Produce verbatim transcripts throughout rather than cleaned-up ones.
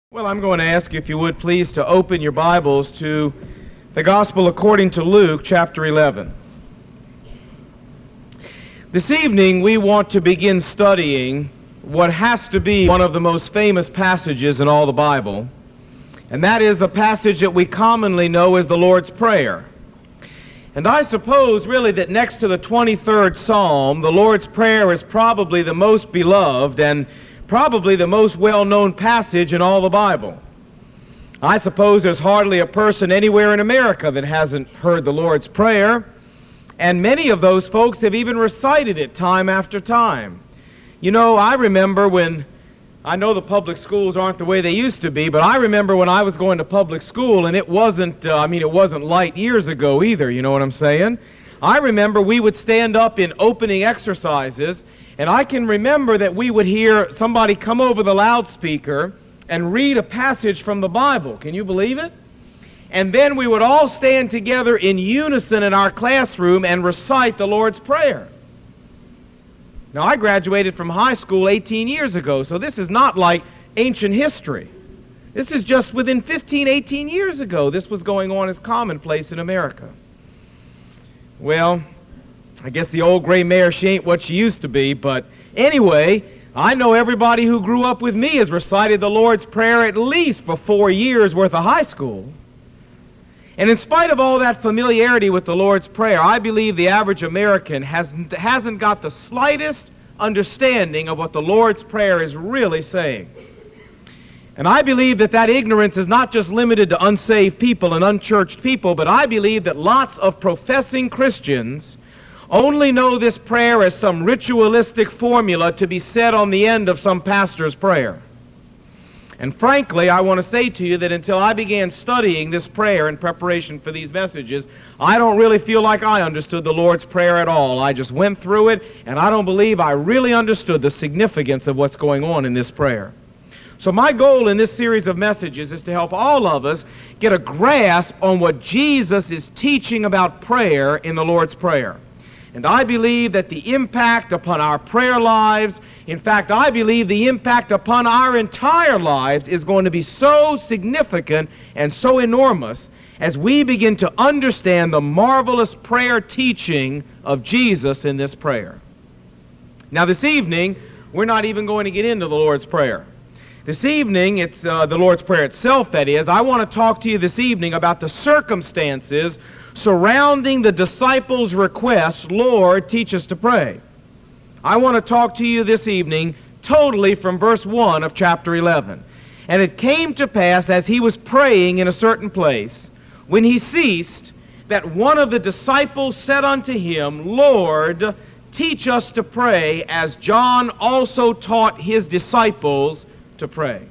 Well, I'm going to ask you, if you would please, to open your Bibles to the Gospel according to Luke, chapter eleven. This evening, we want to begin studying what has to be one of the most famous passages in all the Bible, and that is the passage that we commonly know as the Lord's Prayer. And I suppose, really, that next to the twenty-third Psalm, the Lord's Prayer is probably the most beloved and probably the most well-known passage in all the Bible. I suppose there's hardly a person anywhere in America that hasn't heard the Lord's Prayer, and many of those folks have even recited it time after time. You know, I remember when, I know the public schools aren't the way they used to be, but I remember when I was going to public school, and it wasn't, uh, I mean, it wasn't light years ago either, you know what I'm saying? I remember we would stand up in opening exercises, and I can remember that we would hear somebody come over the loudspeaker and read a passage from the Bible. Can you believe it? And then we would all stand together in unison in our classroom and recite the Lord's Prayer. Now, I graduated from high school eighteen years ago, so this is not like ancient history. This is just within fifteen, eighteen years ago. This was going on as commonplace in America. Well, I guess the old gray mare, she ain't what she used to be, but anyway, I know everybody who grew up with me has recited the Lord's Prayer at least for four years worth of high school. And in spite of all that familiarity with the Lord's Prayer, I believe the average American hasn't, hasn't got the slightest understanding of what the Lord's Prayer is really saying. And I believe that that ignorance is not just limited to unsaved people and unchurched people, but I believe that lots of professing Christians only know this prayer as some ritualistic formula to be said on the end of some pastor's prayer. And frankly, I want to say to you that until I began studying this prayer in preparation for these messages, I don't really feel like I understood the Lord's Prayer at all. I just went through it, and I don't believe I really understood the significance of what's going on in this prayer. So my goal in this series of messages is to help all of us get a grasp on what Jesus is teaching about prayer in the Lord's Prayer. And I believe that the impact upon our prayer lives, in fact, I believe the impact upon our entire lives is going to be so significant and so enormous as we begin to understand the marvelous prayer teaching of Jesus in this prayer. Now, this evening, we're not even going to get into the Lord's Prayer. This evening, it's uh, the Lord's Prayer itself, that is. I want to talk to you this evening about the circumstances surrounding the disciples' request, "Lord, teach us to pray." I want to talk to you this evening totally from verse one of chapter eleven. "And it came to pass, as he was praying in a certain place, when he ceased, that one of the disciples said unto him, Lord, teach us to pray, as John also taught his disciples to pray."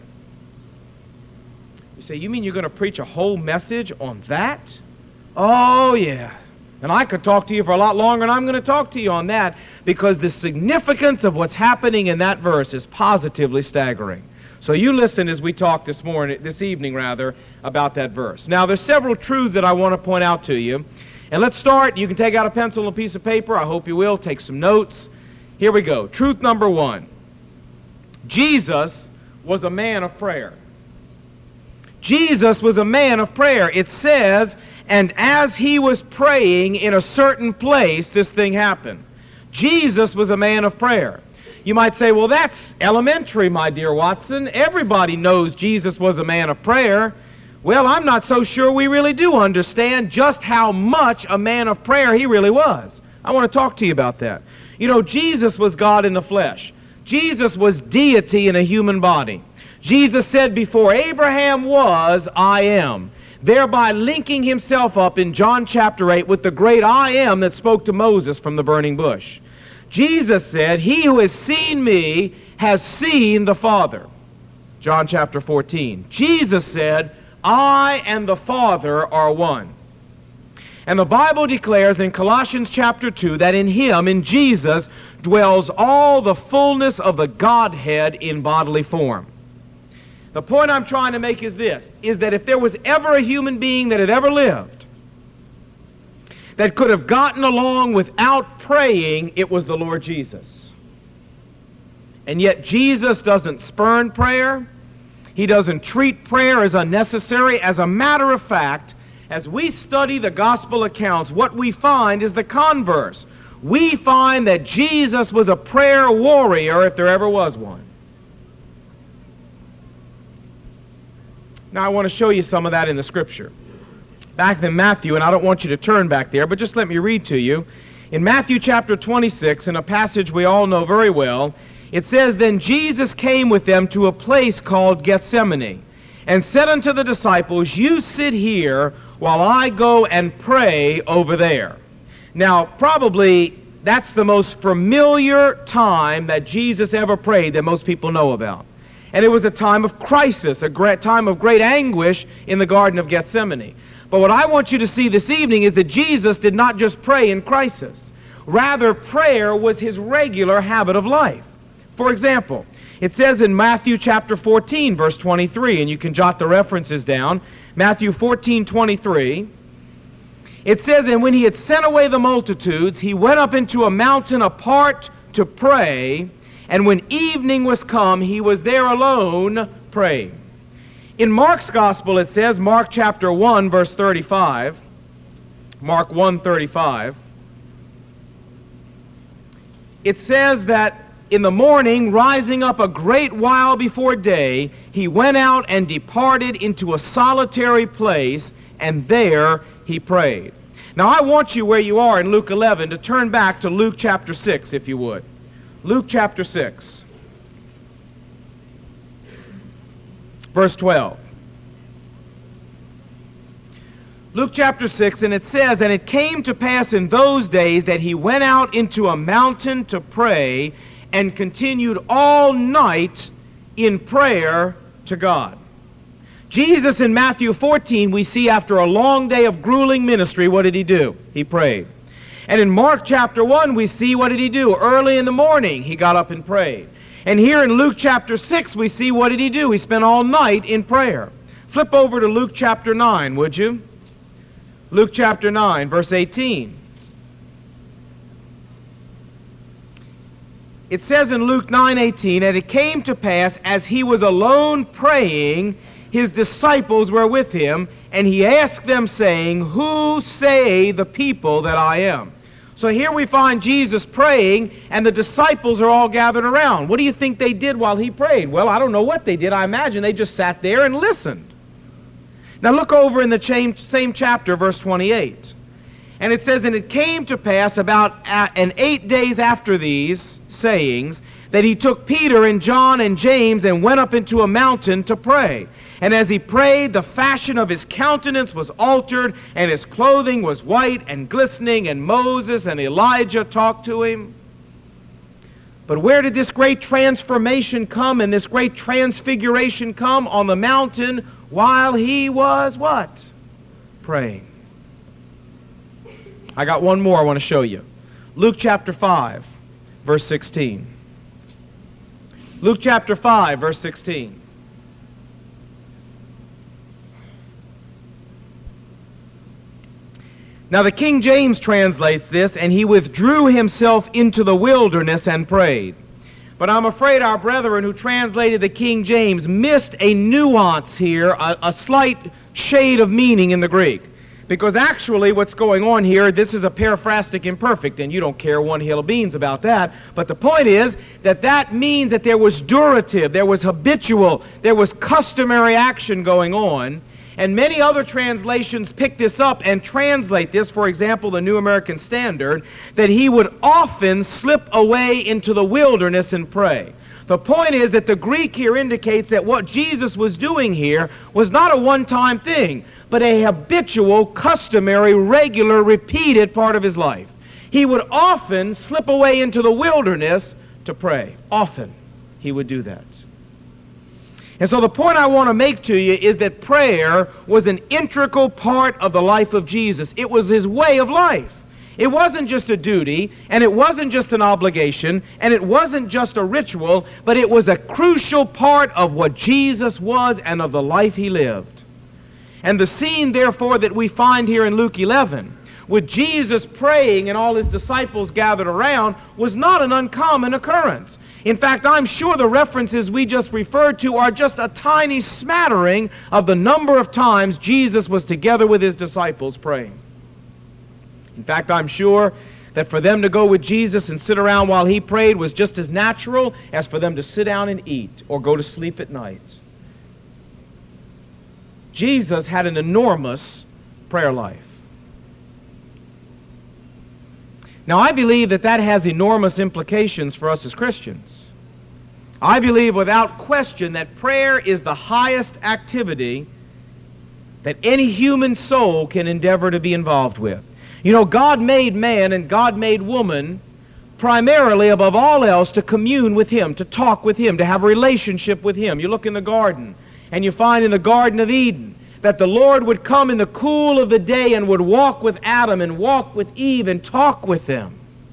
You say, you mean you're going to preach a whole message on that? Oh, yeah. And I could talk to you for a lot longer, and I'm going to talk to you on that because the significance of what's happening in that verse is positively staggering. So you listen as we talk this morning, this evening rather, about that verse. Now, there's several truths that I want to point out to you. And let's start. You can take out a pencil and a piece of paper. I hope you will. Take some notes. Here we go. Truth number one. Jesus was a man of prayer. Jesus was a man of prayer. It says, and as he was praying in a certain place, this thing happened. Jesus was a man of prayer. You might say, well, that's elementary, my dear Watson. Everybody knows Jesus was a man of prayer. Well, I'm not so sure we really do understand just how much a man of prayer he really was. I want to talk to you about that. You know, Jesus was God in the flesh. Jesus was deity in a human body. Jesus said, before Abraham was, I am, thereby linking himself up in John chapter eight with the great I am that spoke to Moses from the burning bush. Jesus said, he who has seen me has seen the Father. John chapter fourteen. Jesus said, I and the Father are one. And the Bible declares in Colossians chapter two that in him, in Jesus, dwells all the fullness of the Godhead in bodily form. The point I'm trying to make is this, is that if there was ever a human being that had ever lived that could have gotten along without praying, it was the Lord Jesus. And yet Jesus doesn't spurn prayer. He doesn't treat prayer as unnecessary. As a matter of fact, as we study the gospel accounts, what we find is the converse. We find that Jesus was a prayer warrior if there ever was one. Now I want to show you some of that in the Scripture. Back in Matthew, and I don't want you to turn back there, but just let me read to you. In Matthew chapter twenty-six, in a passage we all know very well, it says, "Then Jesus came with them to a place called Gethsemane, and said unto the disciples, You sit here while I go and pray over there." Now, probably that's the most familiar time that Jesus ever prayed that most people know about. And it was a time of crisis, a great time of great anguish in the Garden of Gethsemane. But what I want you to see this evening is that Jesus did not just pray in crisis. Rather, prayer was his regular habit of life. For example, it says in Matthew chapter fourteen, verse twenty-three, and you can jot the references down, Matthew fourteen, twenty-three, it says, "And when he had sent away the multitudes, he went up into a mountain apart to pray, and when evening was come, he was there alone praying." In Mark's gospel it says, Mark chapter one, verse thirty-five, Mark one, thirty-five, it says that in the morning, rising up a great while before day, he went out and departed into a solitary place, and there he prayed. Now I want you, where you are in Luke eleven, to turn back to Luke chapter six, if you would. Luke chapter six, verse twelve. Luke chapter six, and it says, "And it came to pass in those days that he went out into a mountain to pray, and continued all night in prayer to God." Jesus in Matthew fourteen, we see after a long day of grueling ministry, what did he do? He prayed. And in Mark chapter one, we see what did he do? Early in the morning, he got up and prayed. And here in Luke chapter six, we see what did he do? He spent all night in prayer. Flip over to Luke chapter nine, would you? Luke chapter nine, verse eighteen. It says in Luke nine eighteen, "And it came to pass, as he was alone praying, his disciples were with him, and he asked them, saying, Who say the people that I am?" So here we find Jesus praying, and the disciples are all gathered around. What do you think they did while he prayed? Well, I don't know what they did. I imagine they just sat there and listened. Now look over in the same, same chapter, verse twenty-eight. And it says, "And it came to pass about uh, and eight days after these sayings, that he took Peter and John and James and went up into a mountain to pray. And as he prayed, the fashion of his countenance was altered, and his clothing was white and glistening, and Moses and Elijah talked to him." But where did this great transformation come and this great transfiguration come? On the mountain while he was what? Praying. I got one more I want to show you. Luke chapter five, verse sixteen. Luke chapter five, verse sixteen. Now the King James translates this, "And he withdrew himself into the wilderness and prayed." But I'm afraid our brethren who translated the King James missed a nuance here, a, a slight shade of meaning in the Greek. Because actually what's going on here, this is a periphrastic imperfect, and you don't care one hill of beans about that. But the point is that that means that there was durative, there was habitual, there was customary action going on. And many other translations pick this up and translate this, for example, the New American Standard, that he would often slip away into the wilderness and pray. The point is that the Greek here indicates that what Jesus was doing here was not a one-time thing, but a habitual, customary, regular, repeated part of his life. He would often slip away into the wilderness to pray. Often he would do that. And so the point I want to make to you is that prayer was an integral part of the life of Jesus. It was his way of life. It wasn't just a duty, and it wasn't just an obligation, and it wasn't just a ritual, but it was a crucial part of what Jesus was and of the life he lived. And the scene, therefore, that we find here in Luke eleven, with Jesus praying and all his disciples gathered around, was not an uncommon occurrence. In fact, I'm sure the references we just referred to are just a tiny smattering of the number of times Jesus was together with his disciples praying. In fact, I'm sure that for them to go with Jesus and sit around while he prayed was just as natural as for them to sit down and eat or go to sleep at night. Jesus had an enormous prayer life. Now, I believe that that has enormous implications for us as Christians. I believe without question that prayer is the highest activity that any human soul can endeavor to be involved with. You know, God made man and God made woman primarily, above all else, to commune with him, to talk with him, to have a relationship with him. You look in the garden, and you find in the Garden of Eden that the Lord would come in the cool of the day and would walk with Adam and walk with Eve and talk with them.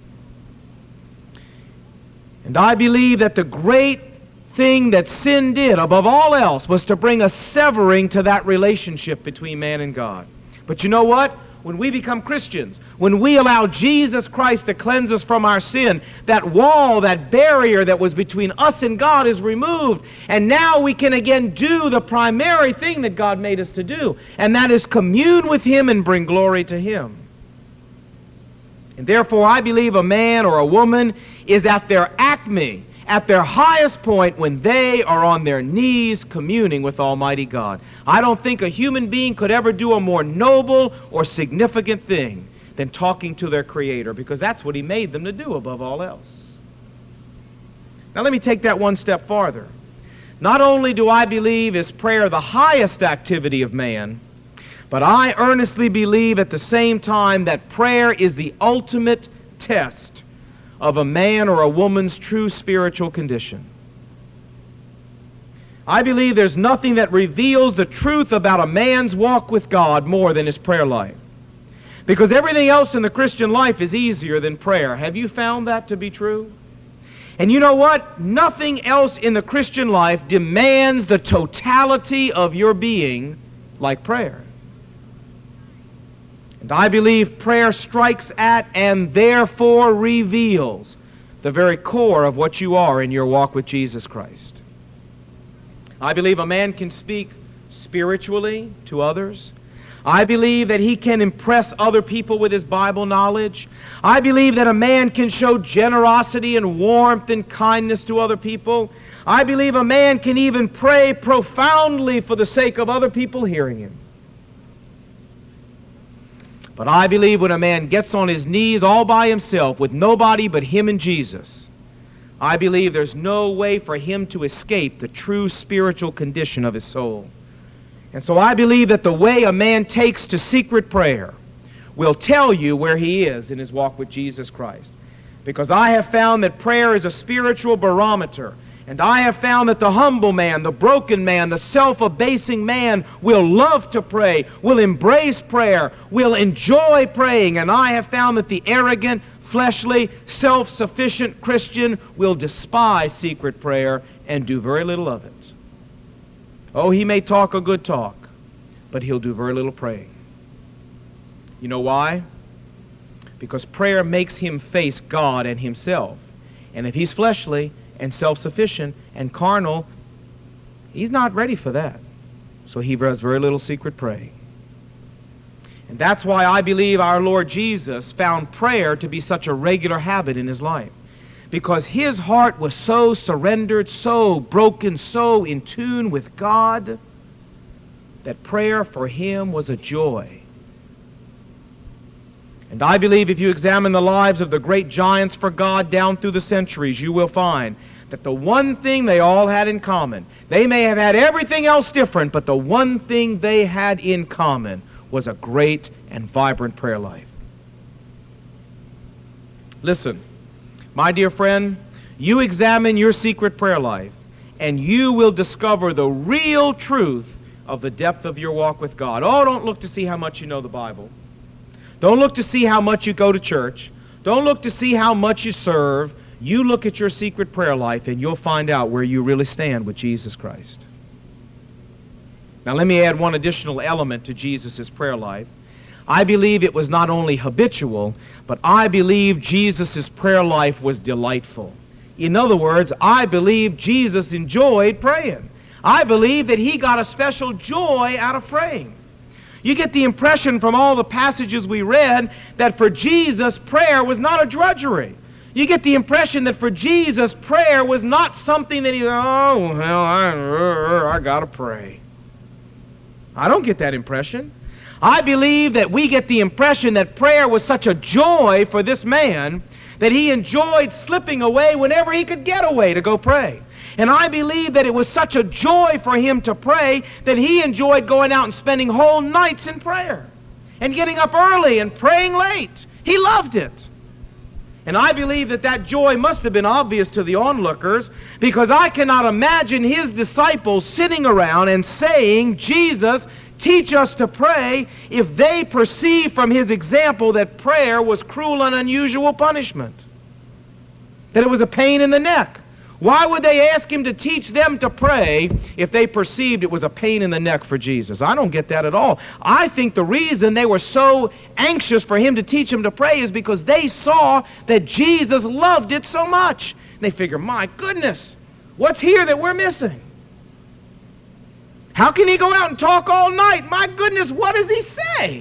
And I believe that the great thing that sin did, above all else, was to bring a severing to that relationship between man and God. But you know what? When we become Christians, when we allow Jesus Christ to cleanse us from our sin, that wall, that barrier that was between us and God is removed. And now we can again do the primary thing that God made us to do, and that is commune with him and bring glory to him. And therefore, I believe a man or a woman is at their acme, at their highest point, when they are on their knees communing with Almighty God. I don't think a human being could ever do a more noble or significant thing than talking to their Creator, because that's what he made them to do above all else. Now let me take that one step farther. Not only do I believe is prayer the highest activity of man, but I earnestly believe at the same time that prayer is the ultimate test of a man or a woman's true spiritual condition. I believe there's nothing that reveals the truth about a man's walk with God more than his prayer life. Because everything else in the Christian life is easier than prayer. Have you found that to be true? And you know what? Nothing else in the Christian life demands the totality of your being like prayer. And I believe prayer strikes at and therefore reveals the very core of what you are in your walk with Jesus Christ. I believe a man can speak spiritually to others. I believe that he can impress other people with his Bible knowledge. I believe that a man can show generosity and warmth and kindness to other people. I believe a man can even pray profoundly for the sake of other people hearing him. But I believe when a man gets on his knees all by himself with nobody but him and Jesus, I believe there's no way for him to escape the true spiritual condition of his soul. And so I believe that the way a man takes to secret prayer will tell you where he is in his walk with Jesus Christ. Because I have found that prayer is a spiritual barometer. And I have found that the humble man, the broken man, the self-abasing man will love to pray, will embrace prayer, will enjoy praying. And I have found that the arrogant, fleshly, self-sufficient Christian will despise secret prayer and do very little of it. Oh, he may talk a good talk, but he'll do very little praying. You know why? Because prayer makes him face God and himself. And if he's fleshly and self-sufficient and carnal, he's not ready for that. So he does very little secret praying. And that's why I believe our Lord Jesus found prayer to be such a regular habit in his life. Because his heart was so surrendered, so broken, so in tune with God, that prayer for him was a joy. And I believe if you examine the lives of the great giants for God down through the centuries, you will find that the one thing they all had in common, they may have had everything else different, but the one thing they had in common was a great and vibrant prayer life. Listen, my dear friend, you examine your secret prayer life, and you will discover the real truth of the depth of your walk with God. Oh, don't look to see how much you know the Bible. Don't look to see how much you go to church. Don't look to see how much you serve. You look at your secret prayer life, and you'll find out where you really stand with Jesus Christ. Now, let me add one additional element to Jesus' prayer life. I believe it was not only habitual, but I believe Jesus' prayer life was delightful. In other words, I believe Jesus enjoyed praying. I believe that he got a special joy out of praying. You get the impression from all the passages we read that for Jesus, prayer was not a drudgery. You get the impression that for Jesus, prayer was not something that he, oh, well, I, I got to pray. I don't get that impression. I believe that we get the impression that prayer was such a joy for this man that he enjoyed slipping away whenever he could get away to go pray. And I believe that it was such a joy for him to pray that he enjoyed going out and spending whole nights in prayer and getting up early and praying late. He loved it. And I believe that that joy must have been obvious to the onlookers, because I cannot imagine his disciples sitting around and saying, Jesus, teach us to pray, if they perceived from his example that prayer was cruel and unusual punishment, that it was a pain in the neck. Why would they ask him to teach them to pray if they perceived it was a pain in the neck for Jesus? I don't get that at all. I think the reason they were so anxious for him to teach them to pray is because they saw that Jesus loved it so much. And they figure, my goodness, what's here that we're missing? How can he go out and talk all night? My goodness, what does he say?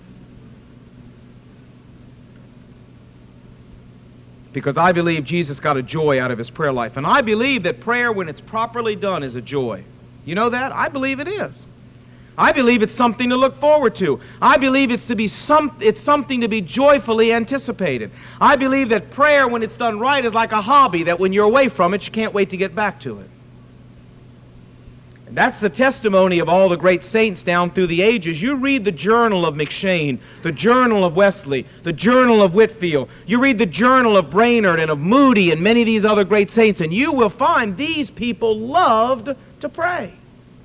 Because I believe Jesus got a joy out of his prayer life. And I believe that prayer, when it's properly done, is a joy. You know that? I believe it is. I believe it's something to look forward to. I believe it's to be some, it's something to be joyfully anticipated. I believe that prayer, when it's done right, is like a hobby that when you're away from it, you can't wait to get back to it. And that's the testimony of all the great saints down through the ages. You read the journal of McCheyne, the journal of Wesley, the journal of Whitefield. You read the journal of Brainerd and of Moody and many of these other great saints, and you will find these people loved to pray.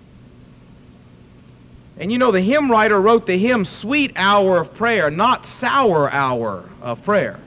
And you know, the hymn writer wrote the hymn, Sweet Hour of Prayer, not Sour Hour of Prayer.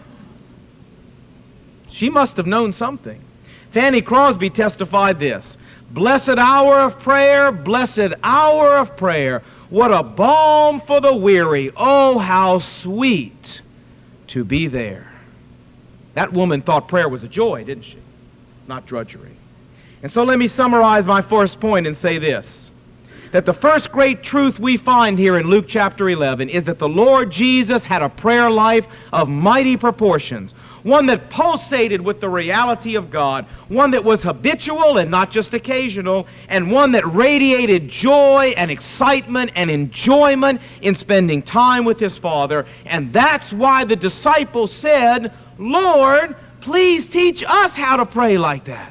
She must have known something. Fanny Crosby testified this. Blessed hour of prayer, blessed hour of prayer. What a balm for the weary. Oh, how sweet to be there. That woman thought prayer was a joy, didn't she? Not drudgery. And so let me summarize my first point and say this. That the first great truth we find here in Luke chapter eleven is that the Lord Jesus had a prayer life of mighty proportions. One that pulsated with the reality of God, one that was habitual and not just occasional, and one that radiated joy and excitement and enjoyment in spending time with his Father. And that's why the disciples said, Lord, please teach us how to pray like that.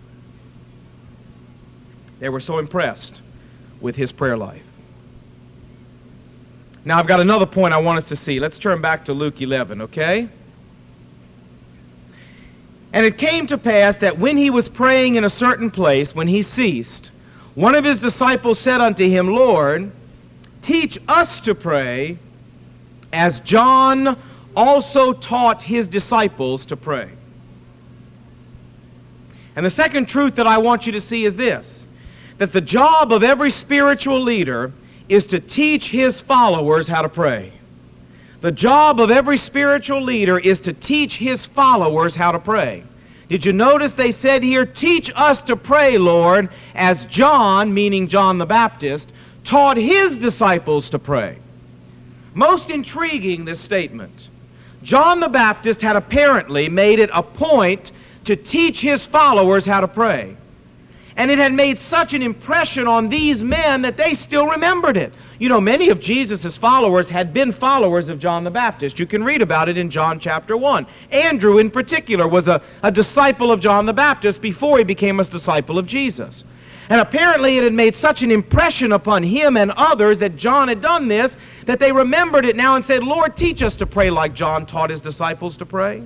They were so impressed with his prayer life. Now I've got another point I want us to see. Let's turn back to Luke eleven, okay? And it came to pass that when he was praying in a certain place, when he ceased, one of his disciples said unto him, Lord, teach us to pray, as John also taught his disciples to pray. And the second truth that I want you to see is this, that the job of every spiritual leader is to teach his followers how to pray. The job of every spiritual leader is to teach his followers how to pray. Did you notice they said here, teach us to pray, Lord, as John, meaning John the Baptist, taught his disciples to pray. Most intriguing, this statement. John the Baptist had apparently made it a point to teach his followers how to pray. And it had made such an impression on these men that they still remembered it. You know, many of Jesus' followers had been followers of John the Baptist. You can read about it in John chapter one. Andrew, in particular, was a, a disciple of John the Baptist before he became a disciple of Jesus. And apparently it had made such an impression upon him and others that John had done this, that they remembered it now and said, Lord, teach us to pray like John taught his disciples to pray.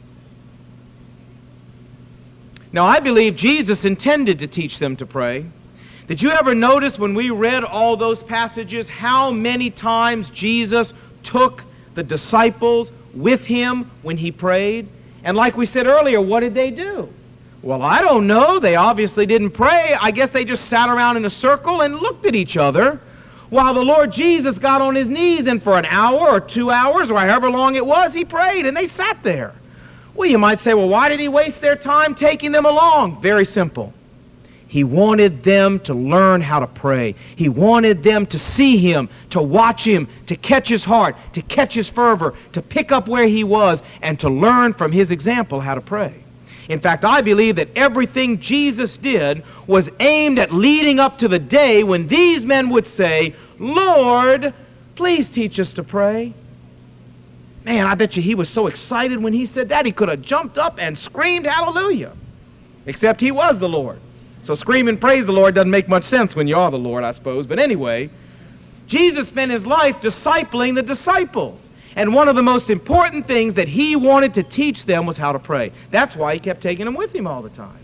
Now, I believe Jesus intended to teach them to pray. Did you ever notice when we read all those passages how many times Jesus took the disciples with him when he prayed? And like we said earlier, what did they do? Well, I don't know. They obviously didn't pray. I guess they just sat around in a circle and looked at each other while the Lord Jesus got on his knees, and for an hour or two hours or however long it was, he prayed, and they sat there. Well, you might say, well, why did he waste their time taking them along? Very simple. He wanted them to learn how to pray. He wanted them to see him, to watch him, to catch his heart, to catch his fervor, to pick up where he was, and to learn from his example how to pray. In fact, I believe that everything Jesus did was aimed at leading up to the day when these men would say, Lord, please teach us to pray. Man, I bet you he was so excited when he said that, he could have jumped up and screamed hallelujah. Except he was the Lord. So scream and praise the Lord doesn't make much sense when you are the Lord, I suppose. But anyway, Jesus spent his life discipling the disciples. And one of the most important things that he wanted to teach them was how to pray. That's why he kept taking them with him all the time.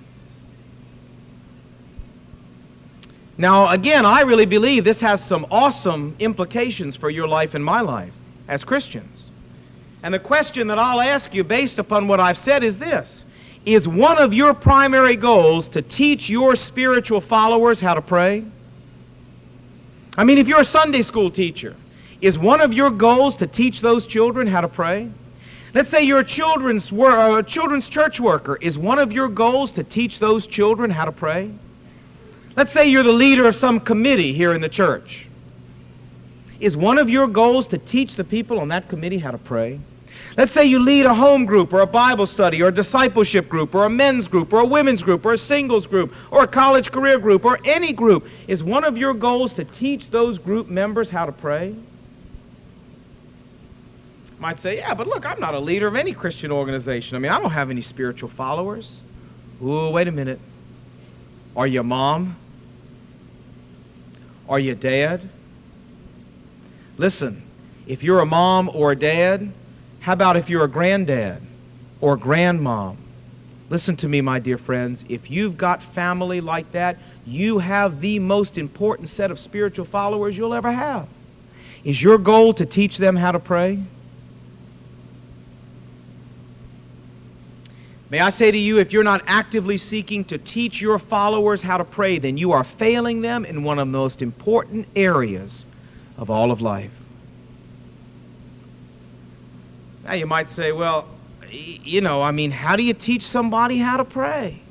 Now, again, I really believe this has some awesome implications for your life and my life as Christians. And the question that I'll ask you based upon what I've said is this. Is one of your primary goals to teach your spiritual followers how to pray? I mean, if you're a Sunday school teacher, is one of your goals to teach those children how to pray? Let's say you're a children's, wor- a children's church worker. Is one of your goals to teach those children how to pray? Let's say you're the leader of some committee here in the church. Is one of your goals to teach the people on that committee how to pray? Let's say you lead a home group or a Bible study or a discipleship group or a men's group or a women's group or a singles group or a college career group or any group. Is one of your goals to teach those group members how to pray? You might say, yeah, but look, I'm not a leader of any Christian organization. I mean, I don't have any spiritual followers. Ooh, wait a minute. Are you a mom? Are you a dad? Listen, if you're a mom or a dad, how about if you're a granddad or a grandmom? Listen to me, my dear friends. If you've got family like that, you have the most important set of spiritual followers you'll ever have. Is your goal to teach them how to pray? May I say to you, if you're not actively seeking to teach your followers how to pray, then you are failing them in one of the most important areas of all of life. Now you might say, well, you know, I mean, how do you teach somebody how to pray?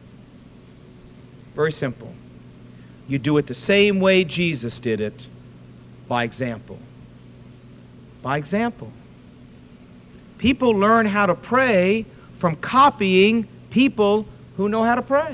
Very simple. You do it the same way Jesus did it, by example. By example. People learn how to pray from copying people who know how to pray.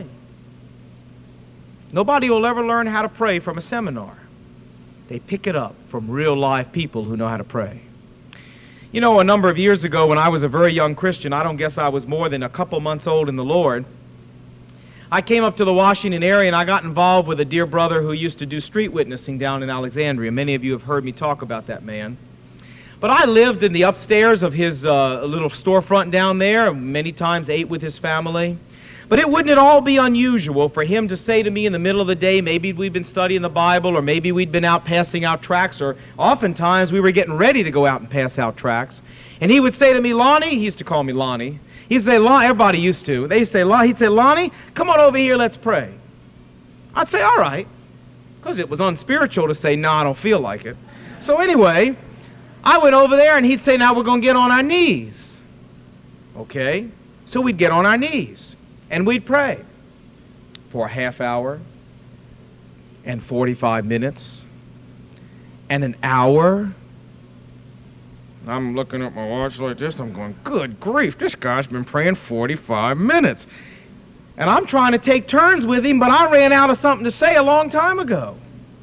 Nobody will ever learn how to pray from a seminar. They pick it up from real live people who know how to pray. You know, a number of years ago when I was a very young Christian, I don't guess I was more than a couple months old in the Lord, I came up to the Washington area and I got involved with a dear brother who used to do street witnessing down in Alexandria. Many of you have heard me talk about that man. But I lived in the upstairs of his uh, little storefront down there, many times ate with his family. But it wouldn't at all be unusual for him to say to me in the middle of the day, maybe we'd been studying the Bible, or maybe we'd been out passing out tracts, or oftentimes we were getting ready to go out and pass out tracts. And he would say to me, Lonnie, he used to call me Lonnie. He'd say, Lonnie, everybody used to. They'd say, Lonnie, he'd say, Lonnie, come on over here, let's pray. I'd say, all right, because it was unspiritual to say, no, I don't feel like it. So anyway, I went over there and he'd say, now we're going to get on our knees. Okay, so we'd get on our knees. And we'd pray for a half hour and forty-five minutes and an hour. I'm looking at my watch like this. I'm going, good grief, this guy's been praying forty-five minutes. And I'm trying to take turns with him, but I ran out of something to say a long time ago.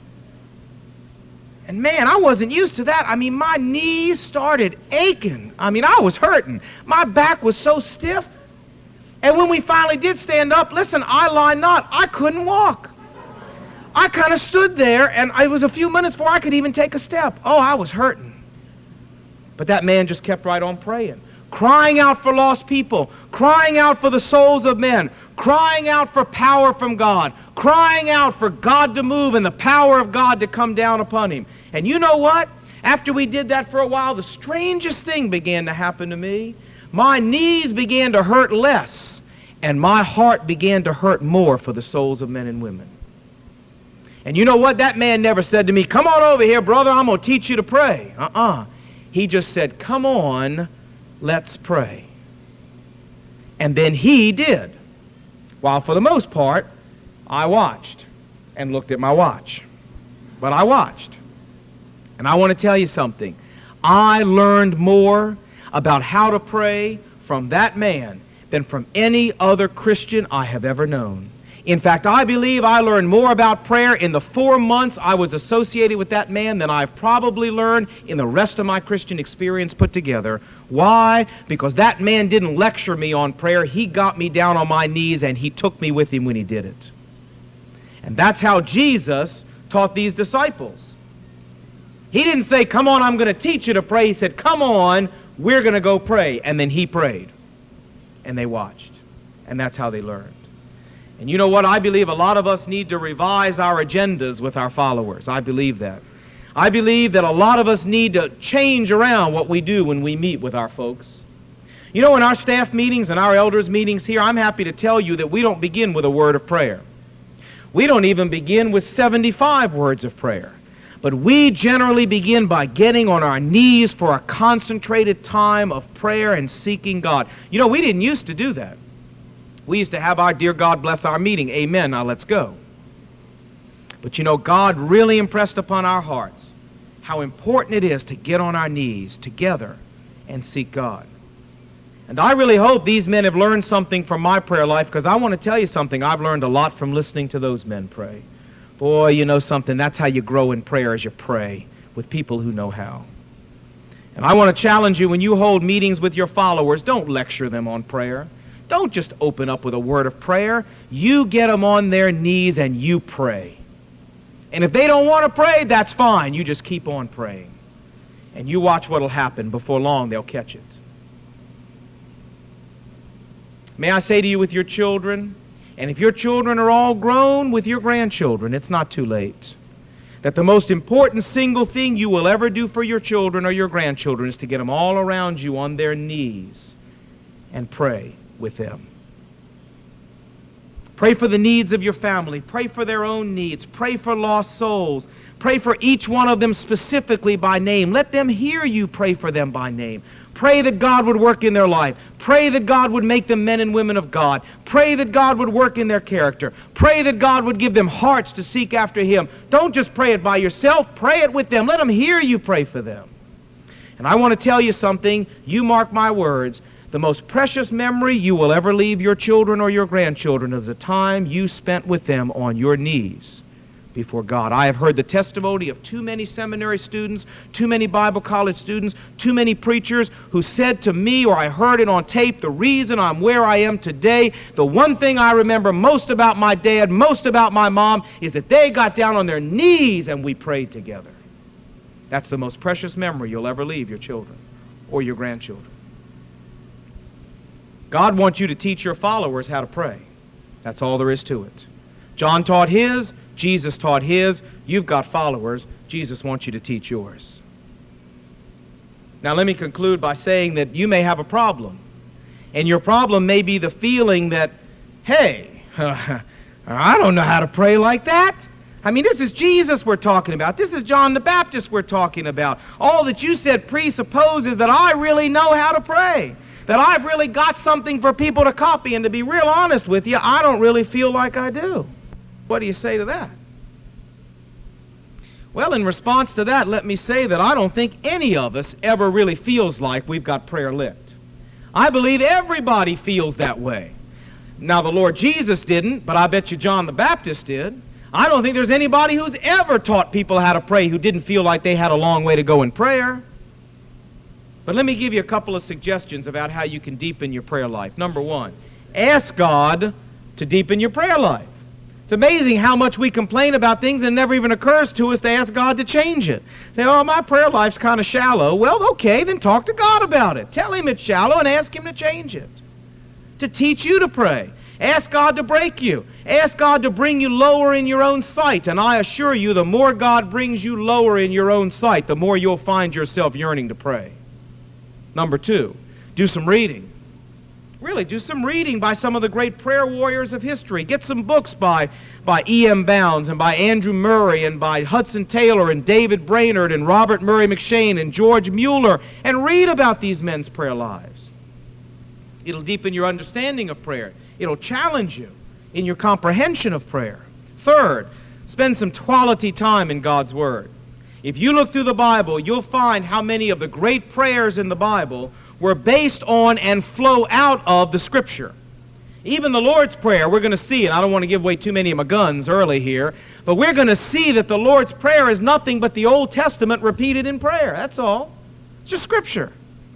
And man, I wasn't used to that. I mean, my knees started aching. I mean, I was hurting. My back was so stiff. And when we finally did stand up, listen, I lie not, I couldn't walk. I kind of stood there, and it was a few minutes before I could even take a step. Oh, I was hurting. But that man just kept right on praying, crying out for lost people, crying out for the souls of men, crying out for power from God, crying out for God to move and the power of God to come down upon him. And you know what? After we did that for a while, the strangest thing began to happen to me. My knees began to hurt less, and my heart began to hurt more for the souls of men and women. And you know what? That man never said to me, come on over here, brother, I'm going to teach you to pray. Uh-uh. He just said, come on, let's pray. And then he did. While for the most part, I watched and looked at my watch. But I watched. And I want to tell you something. I learned more about how to pray from that man than from any other Christian I have ever known. In fact, I believe I learned more about prayer in the four months I was associated with that man than I've probably learned in the rest of my Christian experience put together. Why? Because that man didn't lecture me on prayer. He got me down on my knees and he took me with him when he did it. And that's how Jesus taught these disciples. He didn't say, come on, I'm going to teach you to pray. He said, come on, we're going to go pray. And then he prayed. And they watched. And that's how they learned. And you know what? I believe a lot of us need to revise our agendas with our followers. I believe that. I believe that a lot of us need to change around what we do when we meet with our folks. You know, in our staff meetings and our elders meetings here, I'm happy to tell you that we don't begin with a word of prayer. We don't even begin with seventy-five words of prayer. But we generally begin by getting on our knees for a concentrated time of prayer and seeking God. You know, we didn't used to do that. We used to have our dear God bless our meeting. Amen. Now let's go. But you know, God really impressed upon our hearts how important it is to get on our knees together and seek God. And I really hope these men have learned something from my prayer life, because I want to tell you something. I've learned a lot from listening to those men pray. Boy, you know something, that's how you grow in prayer, as you pray with people who know how. And I want to challenge you, when you hold meetings with your followers, don't lecture them on prayer. Don't just open up with a word of prayer. You get them on their knees and you pray. And if they don't want to pray, that's fine. You just keep on praying. And you watch what will happen. Before long, they'll catch it. May I say to you, with your children, and if your children are all grown, with your grandchildren, it's not too late, that the most important single thing you will ever do for your children or your grandchildren is to get them all around you on their knees and pray with them. Pray for the needs of your family. Pray for their own needs. Pray for lost souls. Pray for each one of them specifically by name. Let them hear you pray for them by name. Pray that God would work in their life. Pray that God would make them men and women of God. Pray that God would work in their character. Pray that God would give them hearts to seek after Him. Don't just pray it by yourself. Pray it with them. Let them hear you pray for them. And I want to tell you something. You mark my words. The most precious memory you will ever leave your children or your grandchildren is the time you spent with them on your knees before God. I have heard the testimony of too many seminary students, too many Bible college students, too many preachers who said to me, or I heard it on tape, the reason I'm where I am today, the one thing I remember most about my dad, most about my mom, is that they got down on their knees and we prayed together. That's the most precious memory you'll ever leave your children or your grandchildren. God wants you to teach your followers how to pray. That's all there is to it. John taught his. Jesus taught his. You've got followers. Jesus wants you to teach yours. Now let me conclude by saying that you may have a problem. And your problem may be the feeling that, hey, I don't know how to pray like that. I mean, this is Jesus we're talking about. This is John the Baptist we're talking about. All that you said presupposes that I really know how to pray. That I've really got something for people to copy. And to be real honest with you, I don't really feel like I do. What do you say to that? Well, in response to that, let me say that I don't think any of us ever really feels like we've got prayer licked. I believe everybody feels that way. Now, the Lord Jesus didn't, but I bet you John the Baptist did. I don't think there's anybody who's ever taught people how to pray who didn't feel like they had a long way to go in prayer. But let me give you a couple of suggestions about how you can deepen your prayer life. Number one, ask God to deepen your prayer life. It's amazing how much we complain about things and it never even occurs to us to ask God to change it. Say, oh, my prayer life's kind of shallow. Well, okay, then talk to God about it. Tell Him it's shallow and ask Him to change it. To teach you to pray. Ask God to break you. Ask God to bring you lower in your own sight. And I assure you, the more God brings you lower in your own sight, the more you'll find yourself yearning to pray. Number two, do some reading. Really, do some reading by some of the great prayer warriors of history. Get some books by, by E M Bounds and by Andrew Murray and by Hudson Taylor and David Brainerd and Robert Murray McCheyne and George Mueller, and read about these men's prayer lives. It'll deepen your understanding of prayer. It'll challenge you in your comprehension of prayer. Third, spend some quality time in God's Word. If you look through the Bible, you'll find how many of the great prayers in the Bible were based on and flow out of the Scripture. Even the Lord's Prayer, we're going to see, and I don't want to give away too many of my guns early here, but we're going to see that the Lord's Prayer is nothing but the Old Testament repeated in prayer. That's all. It's just Scripture.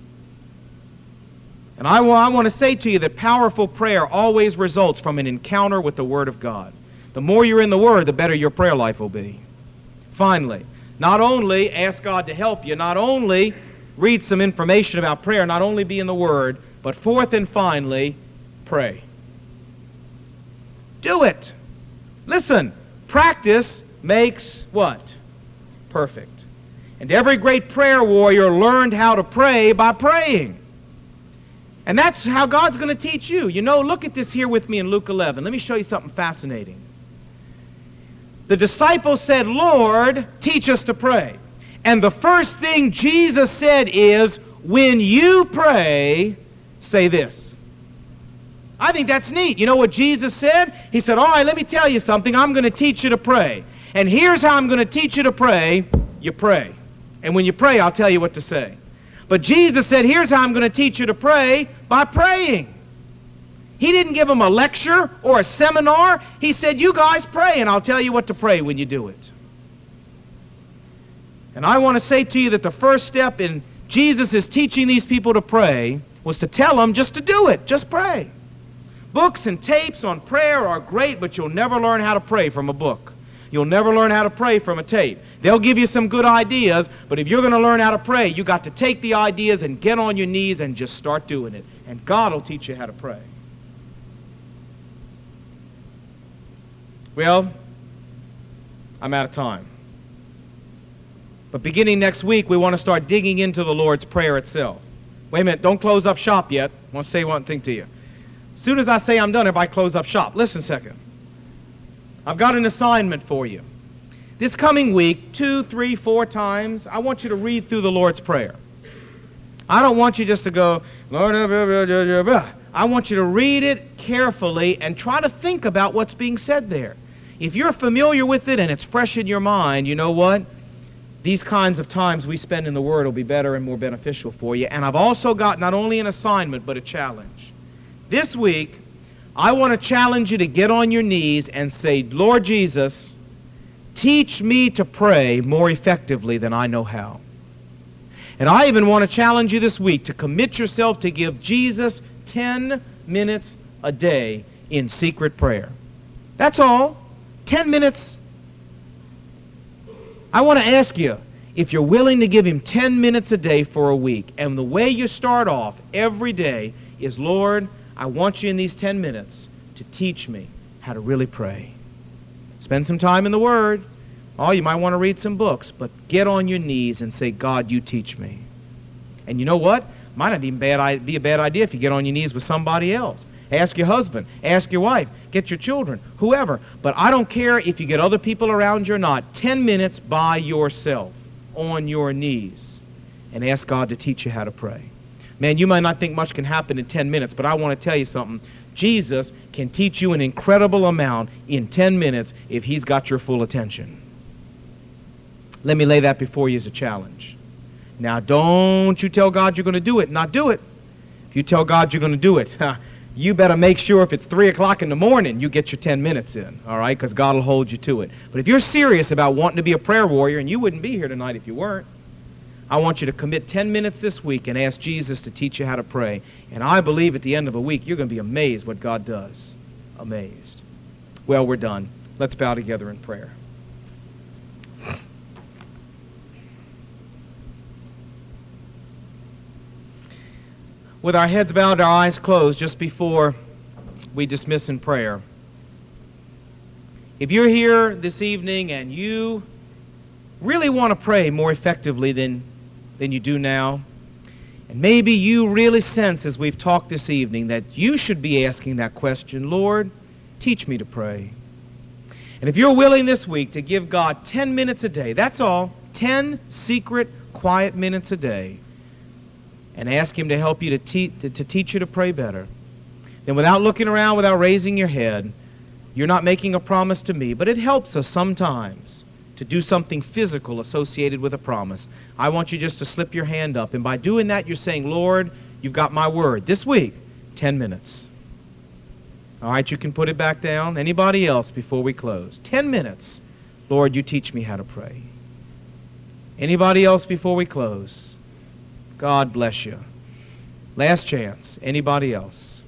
And I, I want to say to you that powerful prayer always results from an encounter with the Word of God. The more you're in the Word, the better your prayer life will be. Finally, not only ask God to help you, not only read some information about prayer, not only be in the Word, but fourth and finally, pray. Do it. Listen, practice makes what? Perfect. And every great prayer warrior learned how to pray by praying. And that's how God's going to teach you. You know, look at this here with me in Luke eleven. Let me show you something fascinating. The disciples said, Lord, teach us to pray. And the first thing Jesus said is, when you pray, say this. I think that's neat. You know what Jesus said? He said, all right, let me tell you something. I'm going to teach you to pray. And here's how I'm going to teach you to pray. You pray. And when you pray, I'll tell you what to say. But Jesus said, here's how I'm going to teach you to pray, by praying. He didn't give them a lecture or a seminar. He said, you guys pray, and I'll tell you what to pray when you do it. And I want to say to you that the first step in Jesus' teaching these people to pray was to tell them just to do it. Just pray. Books and tapes on prayer are great, but you'll never learn how to pray from a book. You'll never learn how to pray from a tape. They'll give you some good ideas, but if you're going to learn how to pray, you got to take the ideas and get on your knees and just start doing it. And God will teach you how to pray. Well, I'm out of time. But beginning next week, we want to start digging into the Lord's Prayer itself. Wait a minute, don't close up shop yet. I want to say one thing to you. As soon as I say I'm done, everybody close up shop. Listen a second. I've got an assignment for you. This coming week, two, three, four times, I want you to read through the Lord's Prayer. I don't want you just to go, Lord, I want you to read it carefully and try to think about what's being said there. If you're familiar with it and it's fresh in your mind, you know what? These kinds of times we spend in the Word will be better and more beneficial for you. And I've also got not only an assignment, but a challenge. This week, I want to challenge you to get on your knees and say, Lord Jesus, teach me to pray more effectively than I know how. And I even want to challenge you this week to commit yourself to give Jesus ten minutes a day in secret prayer. That's all. ten minutes. I want to ask you if you're willing to give him ten minutes a day for a week. And the way you start off every day is, Lord, I want you in these ten minutes to teach me how to really pray. Spend some time in the Word. Oh, you might want to read some books, but get on your knees and say, God, you teach me. And you know what? Might not even bad, be a bad idea if you get on your knees with somebody else. Ask your husband. Ask your wife. Get your children. Whoever. But I don't care if you get other people around you or not. Ten minutes by yourself on your knees and ask God to teach you how to pray. Man, you might not think much can happen in ten minutes, but I want to tell you something. Jesus can teach you an incredible amount in ten minutes if he's got your full attention. Let me lay that before you as a challenge. Now, don't you tell God you're going to do it, not do it. If you tell God you're going to do it, you better make sure if it's three o'clock in the morning, you get your ten minutes in, all right, because God will hold you to it. But if you're serious about wanting to be a prayer warrior, and you wouldn't be here tonight if you weren't, I want you to commit ten minutes this week and ask Jesus to teach you how to pray. And I believe at the end of a week, you're going to be amazed what God does. Amazed. Well, we're done. Let's bow together in prayer. With our heads bowed, our eyes closed, just before we dismiss in prayer, if you're here this evening and you really want to pray more effectively than, than you do now, and maybe you really sense as we've talked this evening that you should be asking that question, Lord, teach me to pray. And if you're willing this week to give God ten minutes a day, that's all, ten secret, quiet minutes a day, and ask Him to help you to, te- to, to teach you to pray better, then without looking around, without raising your head, you're not making a promise to me, but it helps us sometimes to do something physical associated with a promise. I want you just to slip your hand up, and by doing that, you're saying, Lord, you've got my word. This week, ten minutes. All right, you can put it back down. Anybody else before we close? Ten minutes. Lord, you teach me how to pray. Anybody else before we close? God bless you. Last chance. Anybody else?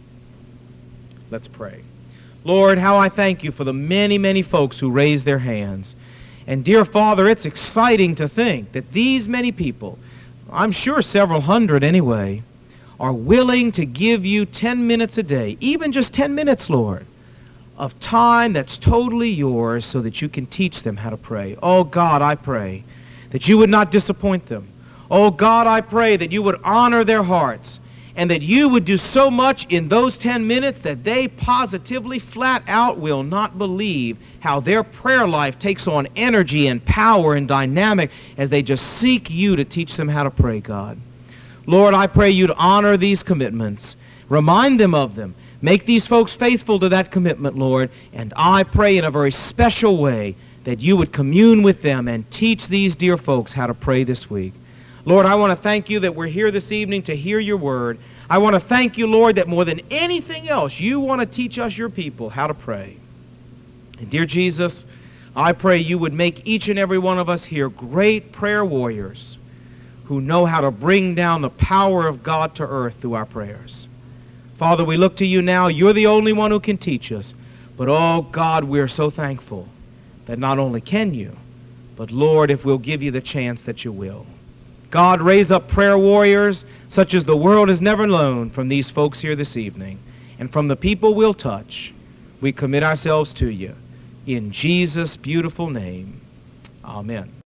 Let's pray. Lord, how I thank you for the many, many folks who raised their hands. And dear Father, it's exciting to think that these many people, I'm sure several hundred anyway, are willing to give you ten minutes a day, even just ten minutes, Lord, of time that's totally yours so that you can teach them how to pray. Oh God, I pray that you would not disappoint them. Oh God, I pray that you would honor their hearts and that you would do so much in those ten minutes that they positively, flat out, will not believe how their prayer life takes on energy and power and dynamic as they just seek you to teach them how to pray, God. Lord, I pray you to honor these commitments. Remind them of them. Make these folks faithful to that commitment, Lord. And I pray in a very special way that you would commune with them and teach these dear folks how to pray this week. Lord, I want to thank you that we're here this evening to hear your word. I want to thank you, Lord, that more than anything else, you want to teach us, your people, how to pray. And dear Jesus, I pray you would make each and every one of us here great prayer warriors who know how to bring down the power of God to earth through our prayers. Father, we look to you now. You're the only one who can teach us. But, oh, God, we're so thankful that not only can you, but, Lord, if we'll give you the chance that you will. God, raise up prayer warriors such as the world has never known from these folks here this evening. And from the people we'll touch, we commit ourselves to you. In Jesus' beautiful name, amen.